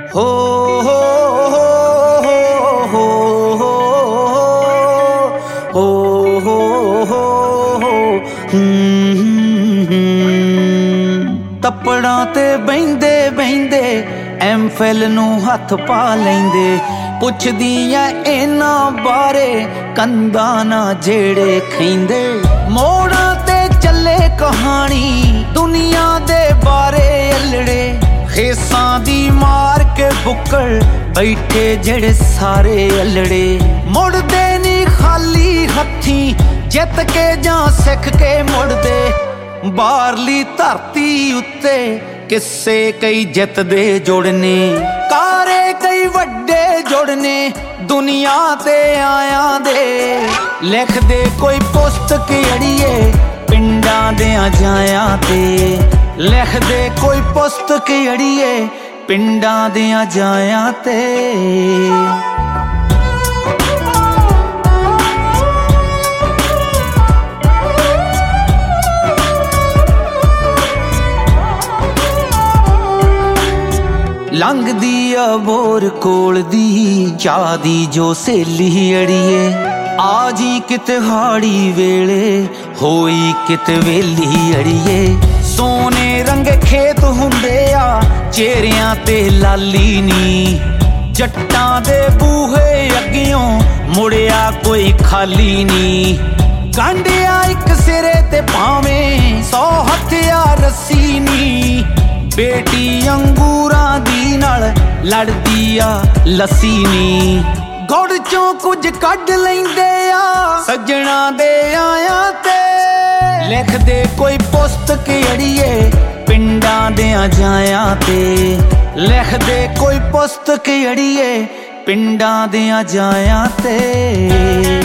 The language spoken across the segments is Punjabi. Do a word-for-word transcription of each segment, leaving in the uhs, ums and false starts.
ਹੋ ਹੋ ਹੋ ਹੋ ਹੋ ਹੋ ਹੋ ਹੋ ਤੱਪੜਾਂ ਤੇ ਬਹਿੰਦੇ ਬਹਿੰਦੇ ਐਮ ਫਿਲ ਨੂੰ ਹੱਥ ਪਾ ਲੈਂਦੇ ਪੁੱਛਦੀਆਂ ਇਹਨਾਂ ਬਾਰੇ ਕੰਧਾਂ ਨਾ ਜਿਹੜੇ ਖੈਂਦੇ ਮੋੜਾਂ ਤੇ ਚੱਲੇ ਕਹਾਣੀ ਦੁਨੀਆ ਦੇ ਬਾਰੇ ਅਲੜੇ ਖੇਸਾਂ ਦੀ ਮਾਰ ਕੇ ਬੁੱਕਲ ਬੈਠੇ ਜਿਹੜੇ ਸਾਰੇ ਅਲੜੇ ਮੁੜਦੇ ਨੀ ਖਾਲੀ ਹੱਥੀਂ ਜਿੱਤ ਕੇ ਜਾਂ ਸਿੱਖ ਕੇ ਮੁੜਦੇ ਬਾਹਰਲੀ ਧਰਤੀ ਉੱਤੇ ਕਿੱਸੇ ਕਈ ਜਿੱਤਦੇ ਜੁੜਨੇ ਕਾਰੇ ਕਈ ਵੱਡੇ ਜੁੜਨੇ ਦੁਨੀਆ ਤੇ ਆਇਆਂ ਦੇ ਲਿਖਦੇ ਕੋਈ ਪੁਸਤਕ ਅੜੀਏ ਪਿੰਡਾਂ ਦਿਆਂ ਜਾਇਆਂ ਤੇ ਲਿਖਦੇ ਕੋਈ ਪੁਸਤਕ ਅੜੀਏ ਪਿੰਡਾਂ ਦਿਆਂ ਜਾਇਆਂ ਤੇ ਲੰਘਦੀ ਆ ਬੋਰ ਕੋਲ ਦੀ ਚਾਹ ਦੀ ਜੋ ਸਹੇਲੀ ਅੜੀਏ ਆ ਜੀ ਕਿਤੇ ਹਾੜੀ ਵੇਲੇ ਹੋਈ ਕਿਤੇ ਵੇਲੀ ਅੜੀਏ ਸੋਨੇ ਰੰਗੇ ਖੇਤ ਹੁੰਦੇ ਆ ਚਿਹਰਿਆਂ ਤੇ ਲਾਲੀ ਨੀ ਜੱਟਾਂ ਦੇ ਬੂਹੇ ਅੱਗਿਓਂ ਮੁੜਿਆ ਕੋਈ ਖਾਲੀ ਨੀ ਗਾਂਢਿਆ ਇੱਕ ਸਿਰੇ ਤੇ ਭਾਵੇਂ ਸੌ ਹਥਿਆਰ ਰੱਸੀ ਨੀ ਬੇਟੀ ਅੰਗੂਰਾਂ ਦੀ ਨਾਲ ਲੜਦੀ ਆ ਲੱਸੀ ਨੀ ਗੁੜ ਚੋਂ ਕੁਝ ਕੱਢ ਲੈਂਦੇ ਆ ਸੱਜਣਾ ਦੇ ਆਇਆਂ ਤੇ ਲਿਖਦੇ ਕੋਈ ਪੁਸਤਕ ਅੜੀਏ ਪਿੰਡਾਂ ਦਿਆਂ ਜਾਇਆਂ ਤੇ ਲਿਖਦੇ ਕੋਈ ਪੁਸਤਕ ਅੜੀਏ ਪਿੰਡਾਂ ਦਿਆਂ ਜਾਇਆਂ ਤੇ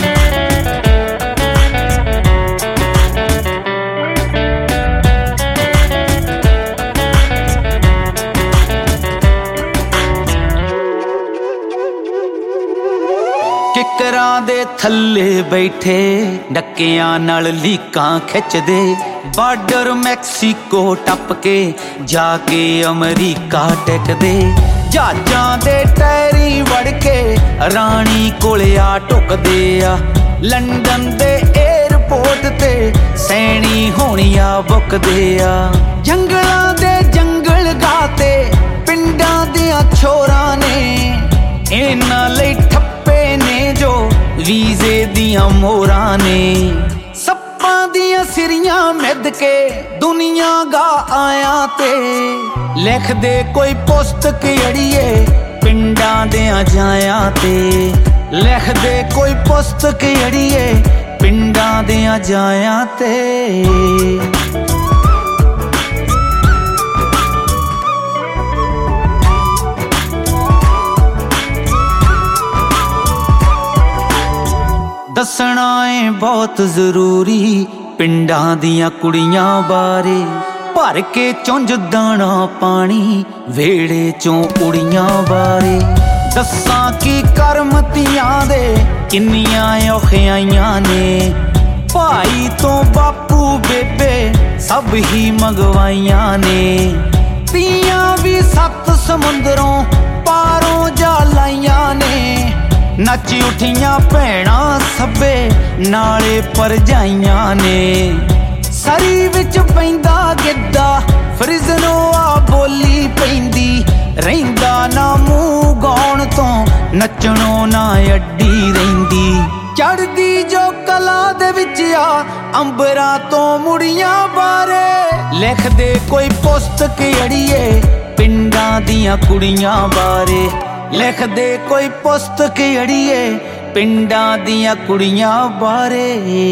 ਕਿਕਰਾਂ ਦੇ ਥੱਲੇ ਬੈਠੇ ਡੱਕਿਆਂ ਨਾਲ ਲੀਕਾਂ ਖਿੱਚਦੇ ਬਾਰਡਰ ਮੈਕਸੀਕੋ ਟੱਪ ਕੇ ਜਾ ਕੇ ਅਮਰੀਕਾ ਟਿਕਦੇ ਜਹਾਜ਼ਾਂ ਦੇ ਟਾਇਰੀ ਵੜ ਕੇ ਰਾਣੀ ਕੋਲ ਆ ਟੁਕਦੇ ਆ ਲੰਡਨ ਦੇ ਏਅਰਪੋਰਟ ਤੇ ਸੈਣੀ ਹੋਣੀਆਂ ਬੁੱਕਦੇ ਆ ਜੰਗਲਾਂ ਦੇ ਜੰਗਲ ਗਾਤੇ ਪਿੰਡਾਂ ਦੀਆਂ ਛੋਰਾਂ ਨੇ ਇਹਨਾਂ ਲਈ ਨੇ ਜੋ ਵੀਜ਼ੇ ਦੀਆਂ ਮੋਹਰਾਂ ਨੇ ਸੱਪਾਂ ਦੀਆਂ ਸਿਰੀਆਂ ਮਿੱਧ ਕੇ ਦੁਨੀਆ ਗਾ ਆਇਆਂ ਤੇ ਲਿਖਦੇ ਕੋਈ ਪੁਸਤਕ ਅੜੀਏ ਪਿੰਡਾਂ ਦਿਆਂ ਜਾਇਆਂ ਤੇ ਲਿਖਦੇ ਕੋਈ ਪੁਸਤਕ ਅੜੀਏ ਪਿੰਡਾਂ ਦਿਆਂ ਜਾਇਆਂ ਤੇ ਦੱਸਣਾ ਏ ਬਹੁਤ ਜ਼ਰੂਰੀ ਪਿੰਡਾਂ ਦੀਆਂ ਕੁੜੀਆਂ ਬਾਰੇ ਭਰ ਕੇ ਚੁੰਝ ਦਾਣਾ ਪਾਣੀ ਵੇੜੇ ਚੋਂ ਉੜੀਆਂ ਬਾਰੇ ਦੱਸਾਂ ਕੀ ਕਰਮਤੀਆਂ ਦੇ ਕਿੰਨੀਆਂ ਔਖਿਆਈਆਂ ਨੇ ਭਾਈ ਤੋਂ ਬਾਪੂ ਬੇਬੇ ਸਭ ਹੀ ਮੰਗਵਾਈਆਂ ਨੇ ਤੀਆਂ ਵੀ ਸੱਤ ਸਮੁੰਦਰੋਂ ਪਾਰੋਂ ਜਾ ਲਾਈਆਂ ਨੇ ਨੱਚ ਉਠੀਆਂ ਭੈਣਾਂ ਸਭੇ ਨਾਲੇ ਪਰਜਾਈਆਂ ਨੇ ਸਰੀ ਵਿੱਚ ਪੈਂਦਾ ਗਿੱਧਾ ਫਰਿਜ਼ਨੋਂ ਆ ਬੋਲੀ ਪੈਂਦੀ ਰਹਿੰਦਾ ਨਾ ਮੂੰਹ ਗਾਉਣ ਤੋਂ ਨੱਚਣੋਂ ਨਾ ਅੱਡੀ ਰਹਿੰਦੀ ਚੜਦੀ ਜੋ ਕਲਾ ਦੇ ਵਿੱਚ ਆ ਅੰਬਰਾਂ ਤੋਂ ਮੁੜੀਆਂ ਬਾਰੇ ਲਿਖਦੇ ਕੋਈ ਪੁਸਤਕ ਅੜੀਏ ਪਿੰਡਾਂ ਦੀਆਂ ਕੁੜੀਆਂ ਬਾਰੇ ਲਿਖਦੇ ਕੋਈ ਪੁਸਤਕ ਅੜੀਏ ਪਿੰਡਾਂ ਦੀਆਂ ਕੁੜੀਆਂ ਬਾਰੇ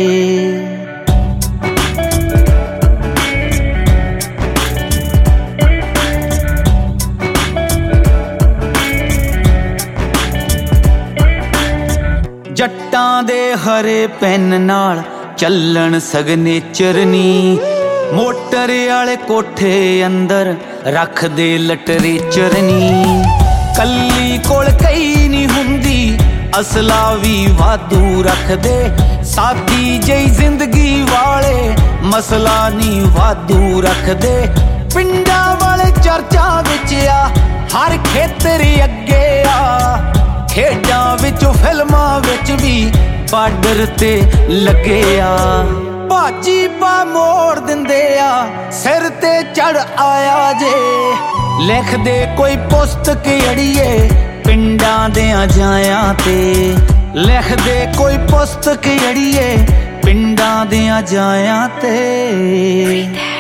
ਜੱਟਾਂ ਦੇ ਹਰੇ ਪੈਨ ਨਾਲ ਚੱਲਣ ਸਿਗਨੇਚਰ ਨੀ ਮੋਟਰ ਵਾਲੇ ਕੋਠੇ ਅੰਦਰ ਰੱਖਦੇ ਲਿਟਰੇਚਰ ਨੀ ਕੱਲੀ ਕੋਲ ਕਈ ਨਹੀਂ ਹੁੰਦੀ ਅਸਲਾ ਵੀ ਵਾਧੂ ਰੱਖਦੇ ਸਾਦੀ ਜਿਹੀ ਜ਼ਿੰਦਗੀ ਵਾਲੇ ਮਸਲਾ ਨਹੀਂ ਵਾਧੂ ਰੱਖਦੇ ਪਿੰਡਾਂ ਵਾਲੇ ਚਰਚਾ ਵਿੱਚ ਆ हर खेतर अगे आ खेडां विच फिल्मां विच भी बार्डर ते लगे आ भाजी पा मोड़ दिंदे आ सिर ते चढ़ आया जे लिख दे कोई पुस्तक अड़िए पिंडां देयां जायां ते लिख दे कोई पुस्तक अड़िए पिंडां देयां जायां ते।